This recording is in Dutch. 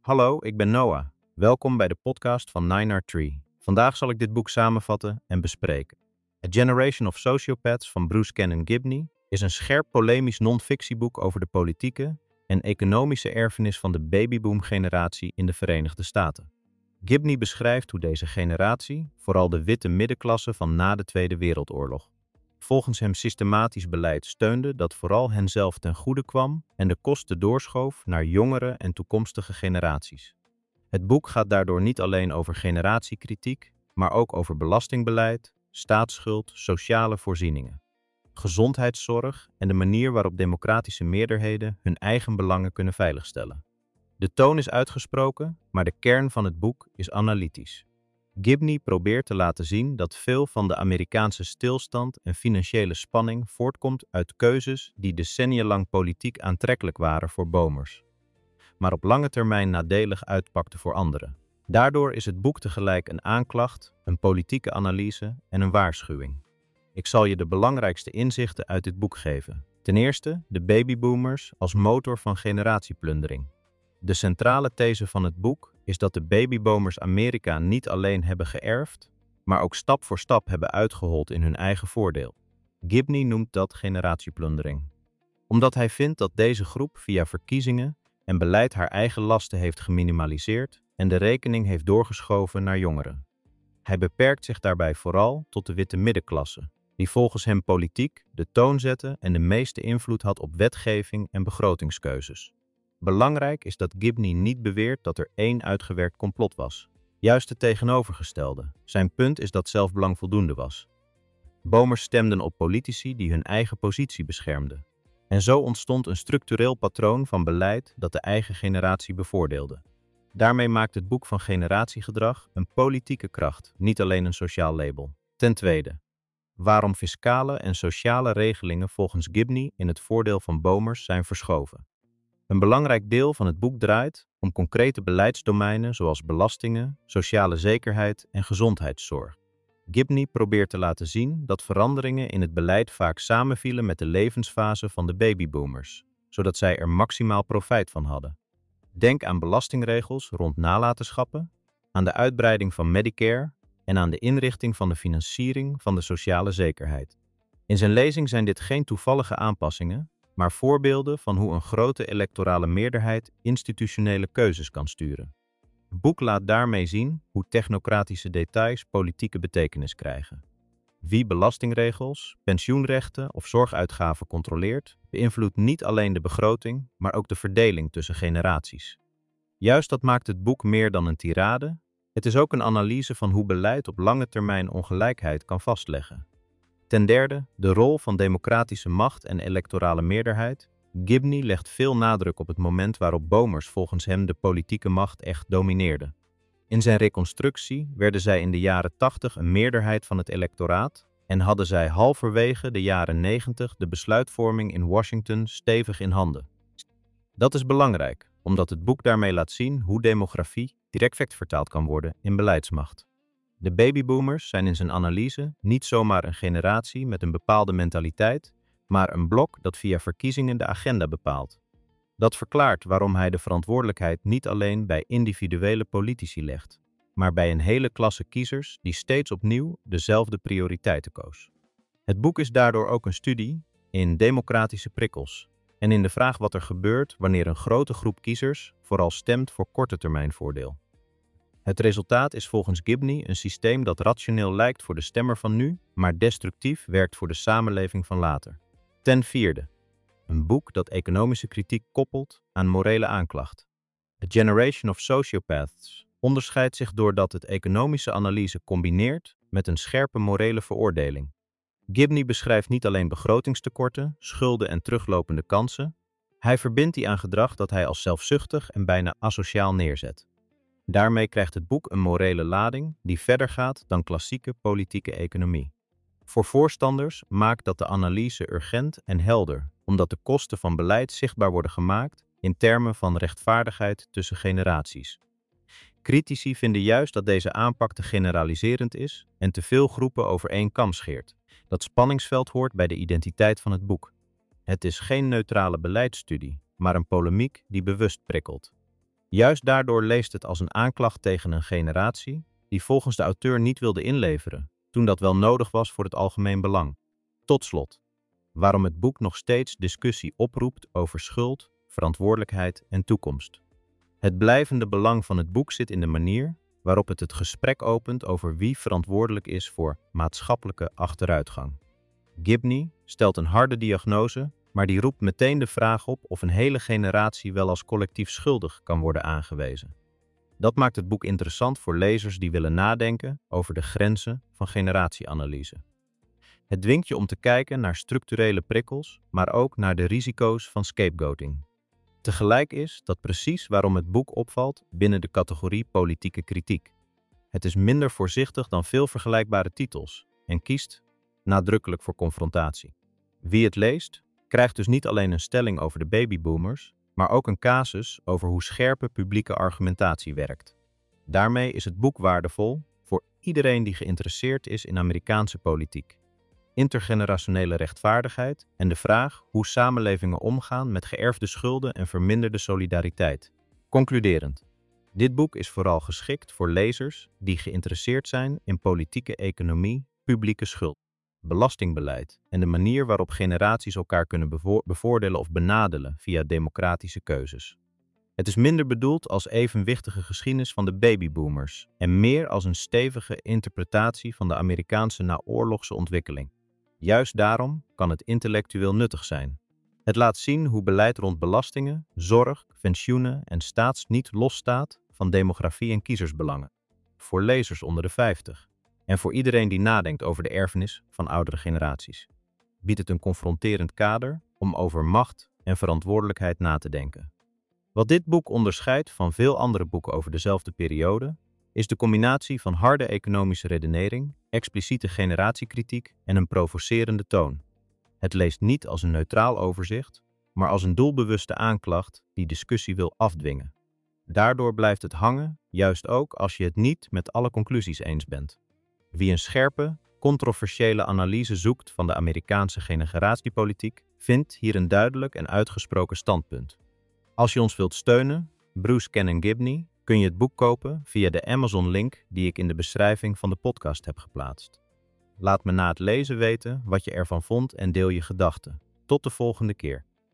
Hallo, ik ben Noah. Welkom bij de podcast van 9R3. Vandaag zal ik dit boek samenvatten en bespreken. A Generation of Sociopaths van Bruce Cannon Gibney is een scherp polemisch non-fictieboek over de politieke en economische erfenis van de babyboom-generatie in de Verenigde Staten. Gibney beschrijft hoe deze generatie, vooral de witte middenklasse van na de Tweede Wereldoorlog, volgens hem systematisch beleid steunde dat vooral henzelf ten goede kwam en de kosten doorschoof naar jongere en toekomstige generaties. Het boek gaat daardoor niet alleen over generatiekritiek, maar ook over belastingbeleid, staatsschuld, sociale voorzieningen, gezondheidszorg en de manier waarop democratische meerderheden hun eigen belangen kunnen veiligstellen. De toon is uitgesproken, maar de kern van het boek is analytisch. Gibney probeert te laten zien dat veel van de Amerikaanse stilstand en financiële spanning voortkomt uit keuzes die decennia lang politiek aantrekkelijk waren voor boomers, maar op lange termijn nadelig uitpakten voor anderen. Daardoor is het boek tegelijk een aanklacht, een politieke analyse en een waarschuwing. Ik zal je de belangrijkste inzichten uit dit boek geven. Ten eerste, de babyboomers als motor van generatieplundering. De centrale these van het boek is dat de babyboomers Amerika niet alleen hebben geërfd, maar ook stap voor stap hebben uitgehold in hun eigen voordeel. Gibney noemt dat generatieplundering, omdat hij vindt dat deze groep via verkiezingen en beleid haar eigen lasten heeft geminimaliseerd en de rekening heeft doorgeschoven naar jongeren. Hij beperkt zich daarbij vooral tot de witte middenklasse, die volgens hem politiek de toon zette en de meeste invloed had op wetgeving en begrotingskeuzes. Belangrijk is dat Gibney niet beweert dat er één uitgewerkt complot was. Juist het tegenovergestelde. Zijn punt is dat zelfbelang voldoende was. Bomers stemden op politici die hun eigen positie beschermden. En zo ontstond een structureel patroon van beleid dat de eigen generatie bevoordeelde. Daarmee maakt het boek van generatiegedrag een politieke kracht, niet alleen een sociaal label. Ten tweede, waarom fiscale en sociale regelingen volgens Gibney in het voordeel van bomers zijn verschoven. Een belangrijk deel van het boek draait om concrete beleidsdomeinen zoals belastingen, sociale zekerheid en gezondheidszorg. Gibney probeert te laten zien dat veranderingen in het beleid vaak samenvielen met de levensfase van de babyboomers, zodat zij er maximaal profijt van hadden. Denk aan belastingregels rond nalatenschappen, aan de uitbreiding van Medicare en aan de inrichting van de financiering van de sociale zekerheid. In zijn lezing zijn dit geen toevallige aanpassingen, maar voorbeelden van hoe een grote electorale meerderheid institutionele keuzes kan sturen. Het boek laat daarmee zien hoe technocratische details politieke betekenis krijgen. Wie belastingregels, pensioenrechten of zorguitgaven controleert, beïnvloedt niet alleen de begroting, maar ook de verdeling tussen generaties. Juist dat maakt het boek meer dan een tirade. Het is ook een analyse van hoe beleid op lange termijn ongelijkheid kan vastleggen. Ten derde, de rol van democratische macht en electorale meerderheid. Gibney legt veel nadruk op het moment waarop bomers volgens hem de politieke macht echt domineerden. In zijn reconstructie werden zij in de jaren 80 een meerderheid van het electoraat en hadden zij halverwege de jaren 90 de besluitvorming in Washington stevig in handen. Dat is belangrijk, omdat het boek daarmee laat zien hoe demografie direct vertaald kan worden in beleidsmacht. De babyboomers zijn in zijn analyse niet zomaar een generatie met een bepaalde mentaliteit, maar een blok dat via verkiezingen de agenda bepaalt. Dat verklaart waarom hij de verantwoordelijkheid niet alleen bij individuele politici legt, maar bij een hele klasse kiezers die steeds opnieuw dezelfde prioriteiten koos. Het boek is daardoor ook een studie in democratische prikkels en in de vraag wat er gebeurt wanneer een grote groep kiezers vooral stemt voor korte termijn voordeel. Het resultaat is volgens Gibney een systeem dat rationeel lijkt voor de stemmer van nu, maar destructief werkt voor de samenleving van later. Ten vierde, een boek dat economische kritiek koppelt aan morele aanklacht. A Generation of Sociopaths onderscheidt zich doordat het economische analyse combineert met een scherpe morele veroordeling. Gibney beschrijft niet alleen begrotingstekorten, schulden en teruglopende kansen, hij verbindt die aan gedrag dat hij als zelfzuchtig en bijna asociaal neerzet. Daarmee krijgt het boek een morele lading die verder gaat dan klassieke politieke economie. Voor voorstanders maakt dat de analyse urgent en helder, omdat de kosten van beleid zichtbaar worden gemaakt in termen van rechtvaardigheid tussen generaties. Critici vinden juist dat deze aanpak te generaliserend is en te veel groepen over één kam scheert. Dat spanningsveld hoort bij de identiteit van het boek. Het is geen neutrale beleidsstudie, maar een polemiek die bewust prikkelt. Juist daardoor leest het als een aanklacht tegen een generatie die volgens de auteur niet wilde inleveren, toen dat wel nodig was voor het algemeen belang. Tot slot, waarom het boek nog steeds discussie oproept over schuld, verantwoordelijkheid en toekomst. Het blijvende belang van het boek zit in de manier waarop het gesprek opent over wie verantwoordelijk is voor maatschappelijke achteruitgang. Gibney stelt een harde diagnose, maar die roept meteen de vraag op of een hele generatie wel als collectief schuldig kan worden aangewezen. Dat maakt het boek interessant voor lezers die willen nadenken over de grenzen van generatieanalyse. Het dwingt je om te kijken naar structurele prikkels, maar ook naar de risico's van scapegoating. Tegelijk is dat precies waarom het boek opvalt binnen de categorie politieke kritiek. Het is minder voorzichtig dan veel vergelijkbare titels en kiest nadrukkelijk voor confrontatie. Wie het leest, krijgt dus niet alleen een stelling over de babyboomers, maar ook een casus over hoe scherpe publieke argumentatie werkt. Daarmee is het boek waardevol voor iedereen die geïnteresseerd is in Amerikaanse politiek, intergenerationele rechtvaardigheid en de vraag hoe samenlevingen omgaan met geërfde schulden en verminderde solidariteit. Concluderend, dit boek is vooral geschikt voor lezers die geïnteresseerd zijn in politieke economie, publieke schuld, belastingbeleid en de manier waarop generaties elkaar kunnen bevoordelen of benadelen via democratische keuzes. Het is minder bedoeld als evenwichtige geschiedenis van de babyboomers en meer als een stevige interpretatie van de Amerikaanse naoorlogse ontwikkeling. Juist daarom kan het intellectueel nuttig zijn. Het laat zien hoe beleid rond belastingen, zorg, pensioenen en staats niet losstaat van demografie en kiezersbelangen. Voor lezers onder de 50 en voor iedereen die nadenkt over de erfenis van oudere generaties. Biedt het een confronterend kader om over macht en verantwoordelijkheid na te denken. Wat dit boek onderscheidt van veel andere boeken over dezelfde periode, is de combinatie van harde economische redenering, expliciete generatiekritiek en een provocerende toon. Het leest niet als een neutraal overzicht, maar als een doelbewuste aanklacht die discussie wil afdwingen. Daardoor blijft het hangen, juist ook als je het niet met alle conclusies eens bent. Wie een scherpe, controversiële analyse zoekt van de Amerikaanse generatiepolitiek, vindt hier een duidelijk en uitgesproken standpunt. Als je ons wilt steunen, Bruce Ken Gibney, kun je het boek kopen via de Amazon-link die ik in de beschrijving van de podcast heb geplaatst. Laat me na het lezen weten wat je ervan vond en deel je gedachten. Tot de volgende keer.